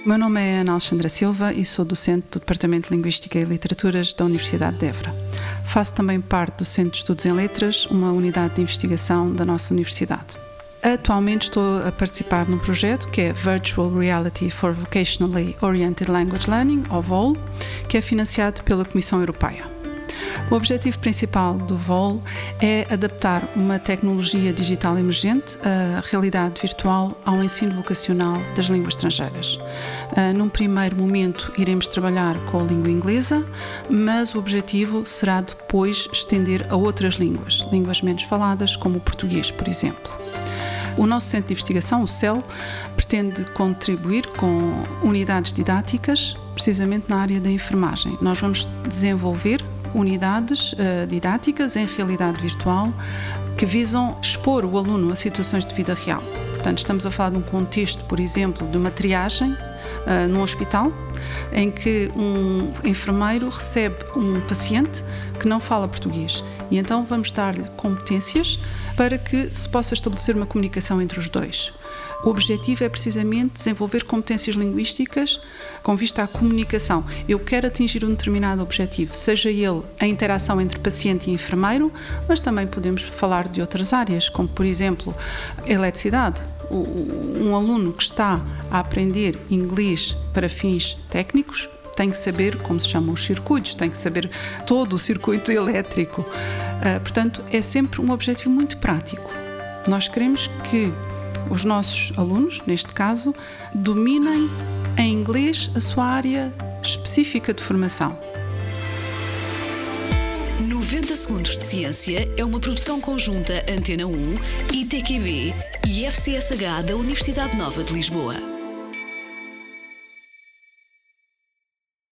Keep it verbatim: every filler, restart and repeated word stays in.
O meu nome é Ana Alexandra Silva e sou docente do Departamento de Linguística e Literaturas da Universidade de Évora. Faço também parte do Centro de Estudos em Letras, uma unidade de investigação da nossa universidade. Atualmente estou a participar num projeto que é Virtual Reality for Vocationally Oriented Language Learning, ou V O L, que é financiado pela Comissão Europeia. O objetivo principal do V O L é adaptar uma tecnologia digital emergente, a realidade virtual, ao ensino vocacional das línguas estrangeiras. Num primeiro momento iremos trabalhar com a língua inglesa, mas o objetivo será depois estender a outras línguas, línguas menos faladas, como o português, por exemplo. O nosso Centro de Investigação, o C E L, pretende contribuir com unidades didáticas, precisamente na área da enfermagem. Nós vamos desenvolver unidades uh, didáticas em realidade virtual que visam expor o aluno a situações de vida real. Portanto, estamos a falar de um contexto, por exemplo, de uma triagem uh, num hospital, em que um enfermeiro recebe um paciente que não fala português e então vamos dar-lhe competências para que se possa estabelecer uma comunicação entre os dois. O objetivo é precisamente desenvolver competências linguísticas com vista à comunicação. Eu quero atingir um determinado objetivo, seja ele a interação entre paciente e enfermeiro, mas também podemos falar de outras áreas, como por exemplo a eletricidade. Um aluno que está a aprender inglês para fins técnicos tem que saber como se chamam os circuitos, tem que saber todo o circuito elétrico. Uh, portanto, é sempre um objetivo muito prático. Nós queremos que os nossos alunos, neste caso, dominem em inglês a sua área específica de formação. noventa Segundos de Ciência é uma produção conjunta Antena um, I T Q B e F C S H da Universidade Nova de Lisboa.